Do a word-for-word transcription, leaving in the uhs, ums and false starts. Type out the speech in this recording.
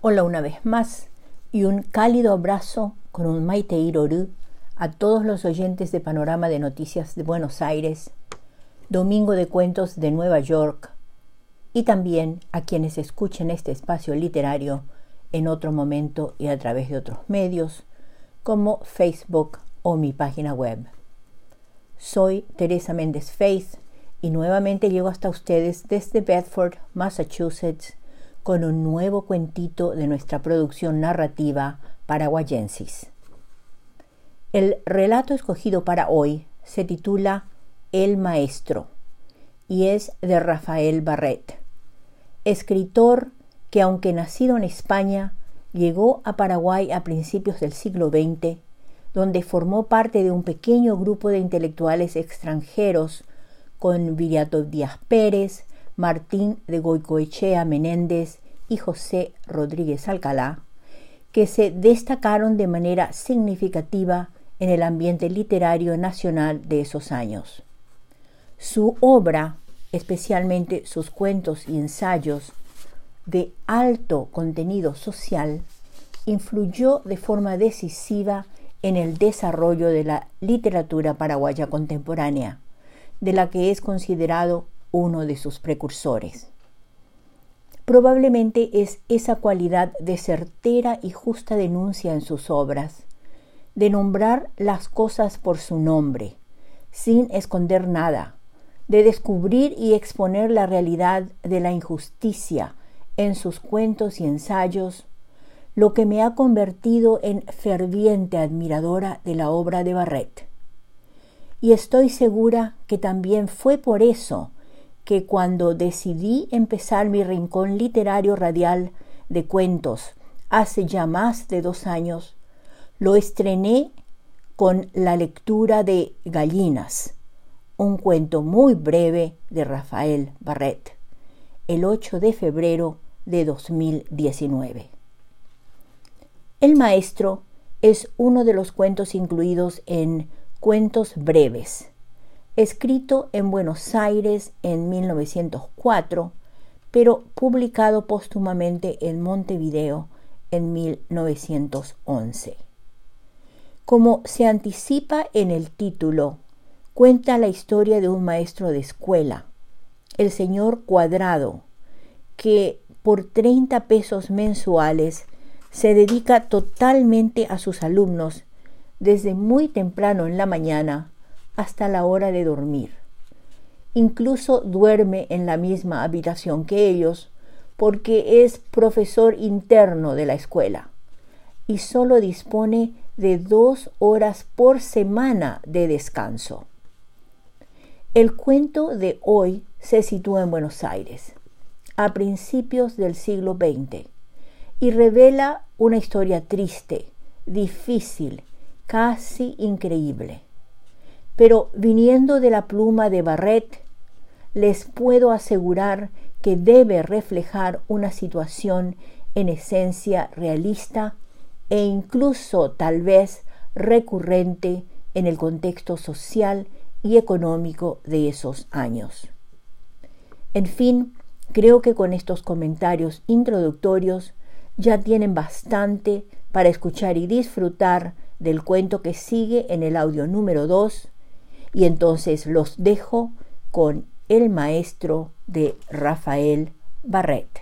Hola una vez más y un cálido abrazo con un Maite Iroru a todos los oyentes de Panorama de Noticias de Buenos Aires, Domingo de Cuentos de Nueva York y también a quienes escuchen este espacio literario en otro momento y a través de otros medios como Facebook o mi página web. Soy Teresa Méndez Faith y nuevamente llego hasta ustedes desde Bedford, Massachusetts, con un nuevo cuentito de nuestra producción narrativa paraguayensis. El relato escogido para hoy se titula El Maestro y es de Rafael Barret, escritor que, aunque nacido en España, llegó a Paraguay a principios del siglo veinte, donde formó parte de un pequeño grupo de intelectuales extranjeros con Viriato Díaz Pérez, Martín de Goicoechea Menéndez y José Rodríguez Alcalá, que se destacaron de manera significativa en el ambiente literario nacional de esos años. Su obra, especialmente sus cuentos y ensayos de alto contenido social, influyó de forma decisiva en el desarrollo de la literatura paraguaya contemporánea, de la que es considerado uno de sus precursores. Probablemente es esa cualidad de certera y justa denuncia en sus obras, de nombrar las cosas por su nombre, sin esconder nada, de descubrir y exponer la realidad de la injusticia en sus cuentos y ensayos, lo que me ha convertido en ferviente admiradora de la obra de Barret. Y estoy segura que también fue por eso que cuando decidí empezar mi rincón literario radial de cuentos hace ya más de dos años, lo estrené con la lectura de Gallinas, un cuento muy breve de Rafael Barret, el ocho de febrero de dos mil diecinueve. El Maestro es uno de los cuentos incluidos en Cuentos Breves, escrito en Buenos Aires en mil novecientos cuatro, pero publicado póstumamente en Montevideo en mil novecientos once. Como se anticipa en el título, cuenta la historia de un maestro de escuela, el señor Cuadrado, que por treinta pesos mensuales se dedica totalmente a sus alumnos desde muy temprano en la mañana hasta la hora de dormir. Incluso duerme en la misma habitación que ellos porque es profesor interno de la escuela y solo dispone de dos horas por semana de descanso. El cuento de hoy se sitúa en Buenos Aires, a principios del siglo veinte, y revela una historia triste, difícil, casi increíble. Pero viniendo de la pluma de Barret, les puedo asegurar que debe reflejar una situación en esencia realista e incluso tal vez recurrente en el contexto social y económico de esos años. En fin, creo que con estos comentarios introductorios ya tienen bastante para escuchar y disfrutar del cuento que sigue en el audio número dos, y entonces los dejo con El Maestro de Rafael Barret.